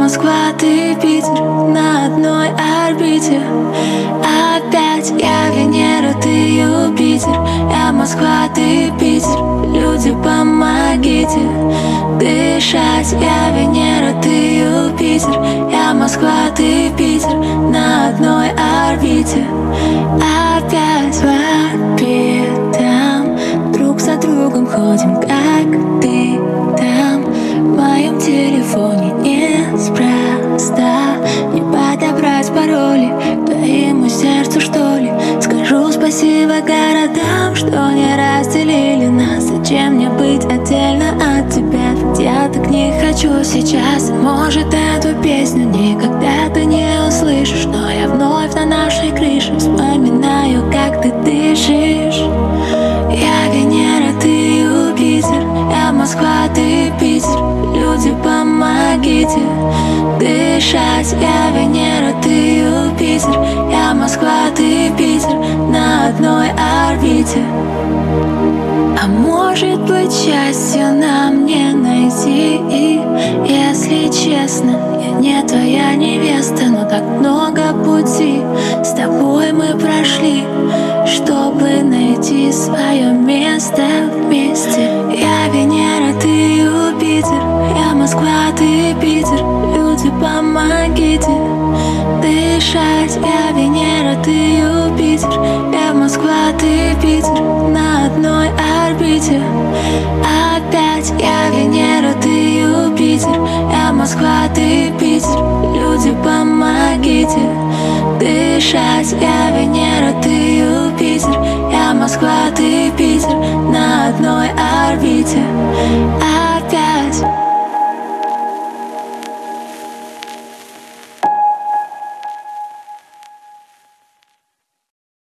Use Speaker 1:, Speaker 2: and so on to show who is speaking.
Speaker 1: Москва, ты Питер, на одной орбите. Опять я Венера, ты Юпитер. Я Москва, ты Питер. Люди, помогите дышать. Я Венера, ты Юпитер. Я Москва, ты Питер, на одной орбите. Опять по пятам, друг за другом ходим, как ты там. В моем телефоне неспроста не подобрать пароли к твоему сердцу, что ли. Скажу спасибо городам, что не разделили нас. Зачем мне быть отдельно от тебя? Ведь я так не хочу сейчас. Может, эту песню никогда ты не услышишь, но я вновь на нашей крыше вспоминаю, как ты дышишь. Я Венера, ты Юпитер. Я Москва, ты Питер. Люди, помогите дышать. Я Венера, ты Юпитер. Я Москва, ты Питер, на одной орбите. А может быть, счастье нам не найти. И если честно, я не твоя невеста, но так много пути с тобой мы прошли, чтобы найти свое место вместе. Я Венера, ты Юпитер. Я Москва, ты Питер. Люди, помогите дышать. Я Венера, ты Юпитер. Я Москва, ты Питер, на одной орбите. Опять я Венера, ты Юпитер. Я Москва, ты Питер. Люди, помогите дышать. Я Венера.